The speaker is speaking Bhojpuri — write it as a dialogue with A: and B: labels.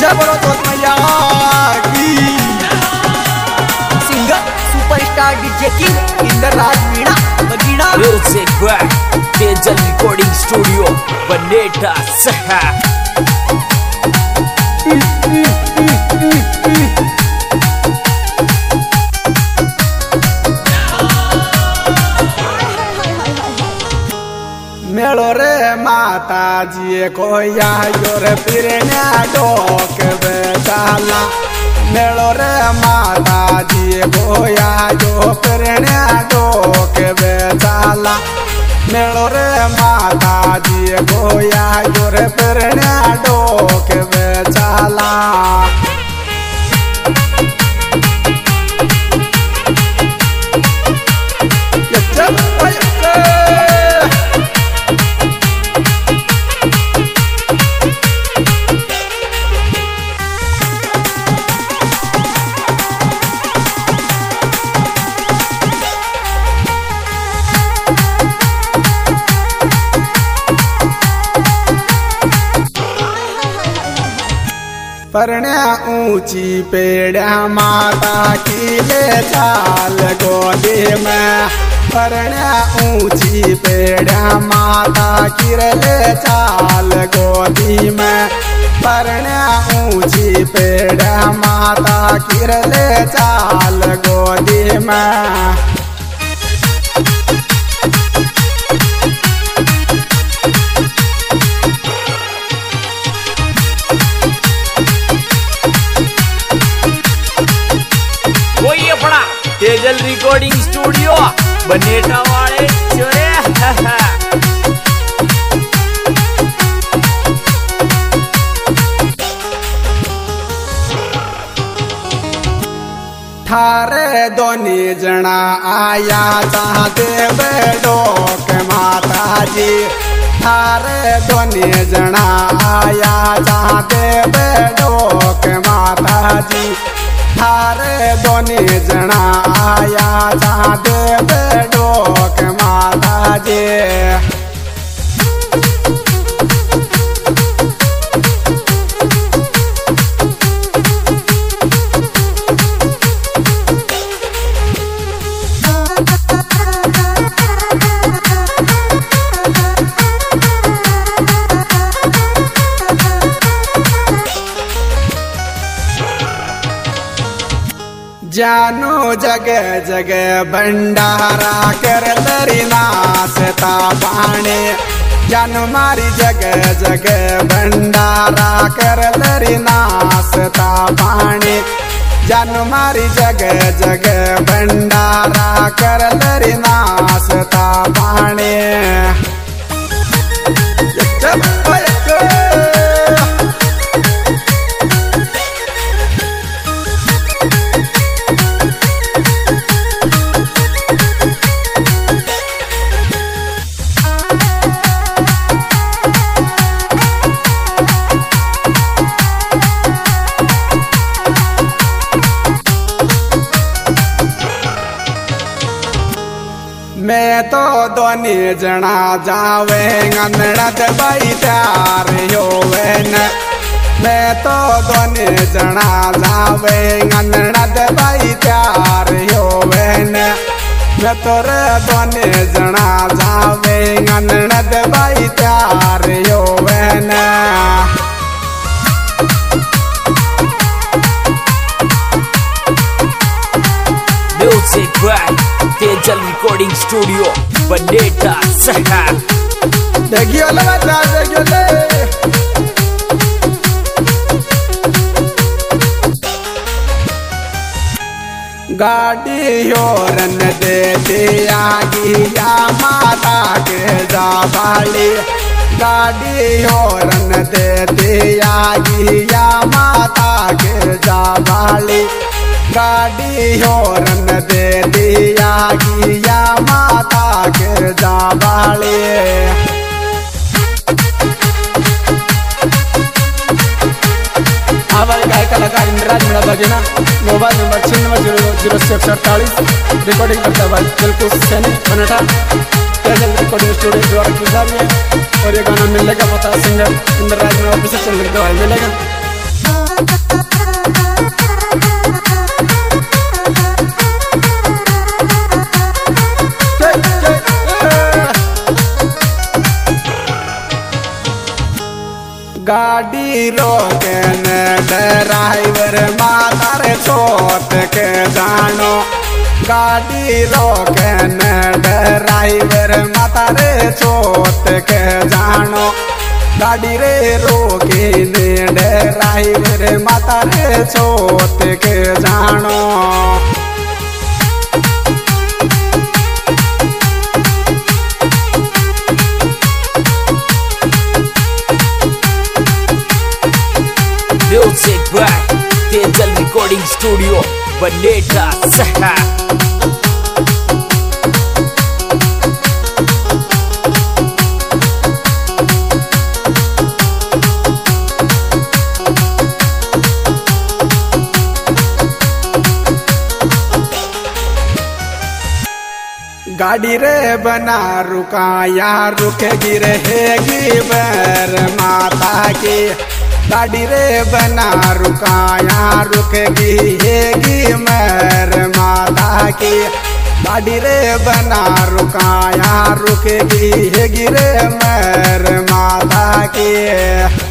A: जय बोलो जोत मैया की। Singer superstar DJ king Indraraj Meena Bagina.
B: Music by Tejal recording studio Baneta सहा।
A: मेलो रे माता जी को योर पिरण्या डोक बेचाला। मेलो रे माता जी को जो पिरण्या डोक बेचाला। मेलो रे माता जी को योर पिरण्या डोक बेचाला। परण्या ऊंची पेड़िया माता की ले चाल गोदी में। परण्या ऊंची पेड़िया माता की ले चाल गोदी में। परण्या ऊंची पेड़िया माता की ले चाल गोदी में।
B: कोई अपना तेजल रिकॉर्डिंग स्टूडियो बनेटा वाले चोरे।
A: थारे दोनी जना आया चाहते बेडोक माता जी। थारे दोनी जना आया चाहते बेडोक माता जी। थारे दोनी जना आया चाहते बेडोक माता जी। जानो जगह जगह भंडारा कर तरी नासता पाने। जानो मारी जगह जगह भंडारा कर तरी नासता पाने। जानो मारी जगह जगह भंडारा कर तरी नासता पाने। मैं तो दोनी जना जावे गंदड़त भाई त्यार होवे न। मैं तो दोनी जना जावे गंदड़त भाई त्यार होवे न। मैं तोरे दोनी जना जावे गंदड़त भाई त्यार होवे न।
B: Music by Tejal recording studio Baneta सहा।
A: देखियो लगा देखियो ले। गाड़ी होरन दे दिया गिया माता के जाबाली। गाड़ी होरन दे दिया गिया माता के जाबाली। गाड़ी होरन दे दिया गिया माता के जाबाली। हमारे गाय कलाकार Indraraj Meena Bagina. Mobile number 96000648। Recording करता है बिल्कुल सैनी बनेटा तेजल रिकॉर्डिंग स्टूडियो द्वारा में। और ये गाना मिलने का पता singer Indraraj Meena official channel के द्वारा मिलेगा। गाड़ी रोकन ड्राइवर मातार छोट के जानो गाड़ी रोकन ड्राइवर मातार छोट के जानो गाड़ी रे रोके ड्राइवर मातार छोट के जानो
B: Music by Tejal Recording Studio, Baneta Sahar.
A: गाड़ी रे बना रुकाया रुकेगी रहेगी बैर माता की गाड़ी रे बना रुकाया रुकेगी हेगी मैर माता की गाड़ी रे बना रुकाया रुकेगी हेगी रे मैर माता की